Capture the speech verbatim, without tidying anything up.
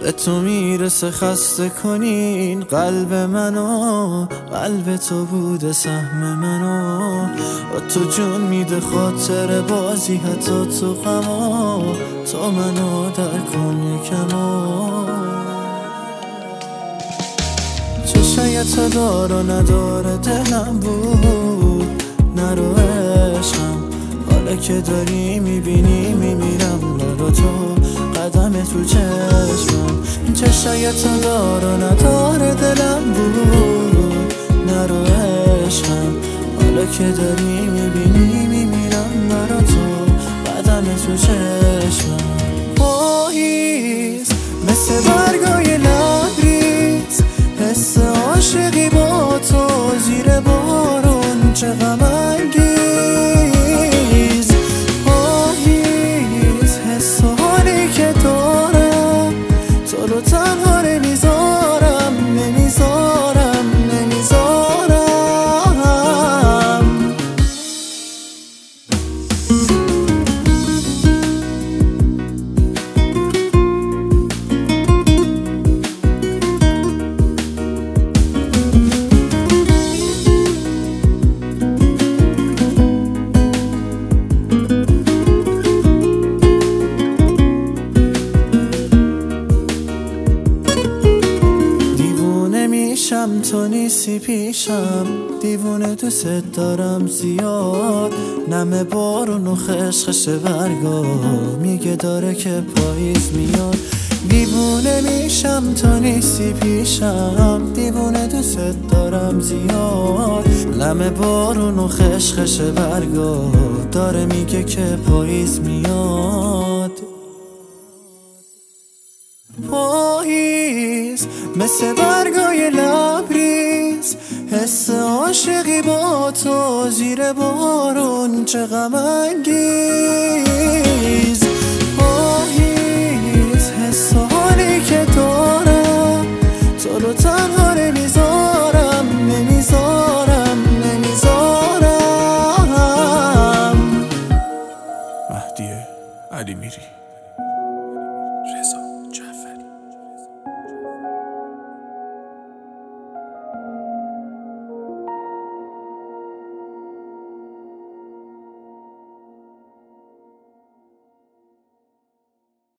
به تو میرسه خسته کنین قلب منو، قلب تو بوده سهم منو. با تو جون میده خاطر بازی حتی تو غما، تو منو در کن یکمو. چشای تو دار و نداره دلم بود، نرو عشقم حالا که داری میبینی میمیرم برا تو، قدم تو چشمم. چشای تو دار و نداره دلم بود، نرو عشقم حالا که داری میبینی میمیرم برا تو، قدم تو چشمم. پاییز مثل برگای لبریز، حس عاشقی با تو زیر بارون چه غم انگیز. پاییز حس و حالی که دارم تو رو تنها نمیذارم، نمیذارم، نمیذارم. میشم تو نیستی پیشم، دیوونه دوست دارم زیاد. نم بارون و خشخش برگا میگه داره که پاییز میاد. دیوونه میشم تو نیستی پیشم، دیوونه دوست دارم زیاد. نم بارون و خشخش برگا داره میگه که پاییز میاد. پاییز مثل برگای لبریز، حس عاشقی با تو زیر بارون چه غم انگیز. پاییز حس و حالی که دارم تو رو تنها